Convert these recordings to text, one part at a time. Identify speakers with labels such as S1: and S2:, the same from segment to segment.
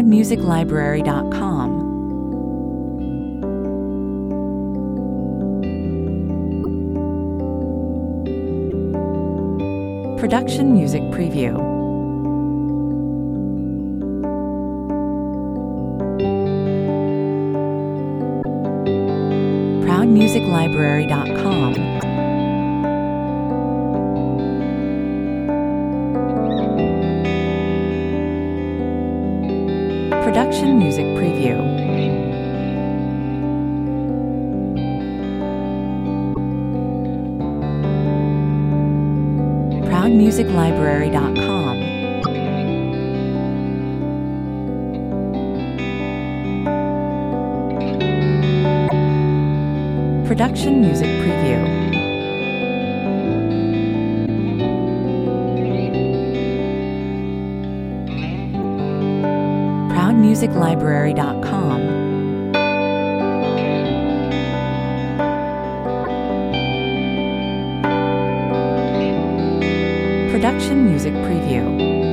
S1: ProudMusicLibrary.com. Production Music Preview. ProudMusicLibrary.com. Production Music Preview. ProudMusicLibrary.com. Production Music Preview. ProudMusicLibrary.com. Production Music Preview.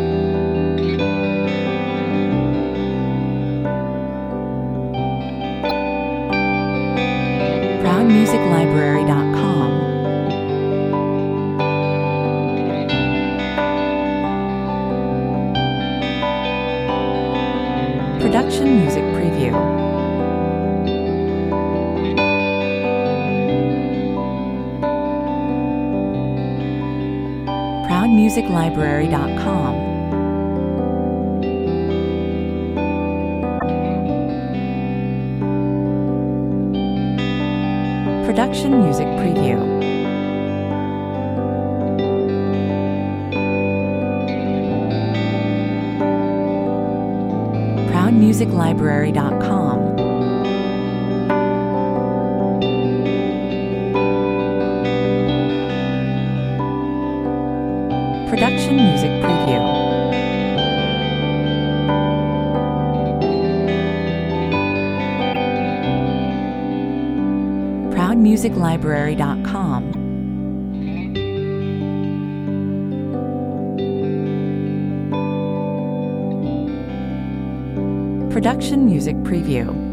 S1: ProudMusicLibrary.com. Production Music Preview. ProudMusicLibrary.com. Production Music Preview. ProudMusicLibrary.com. Production Music Preview. ProudMusicLibrary.com. Production Music Preview.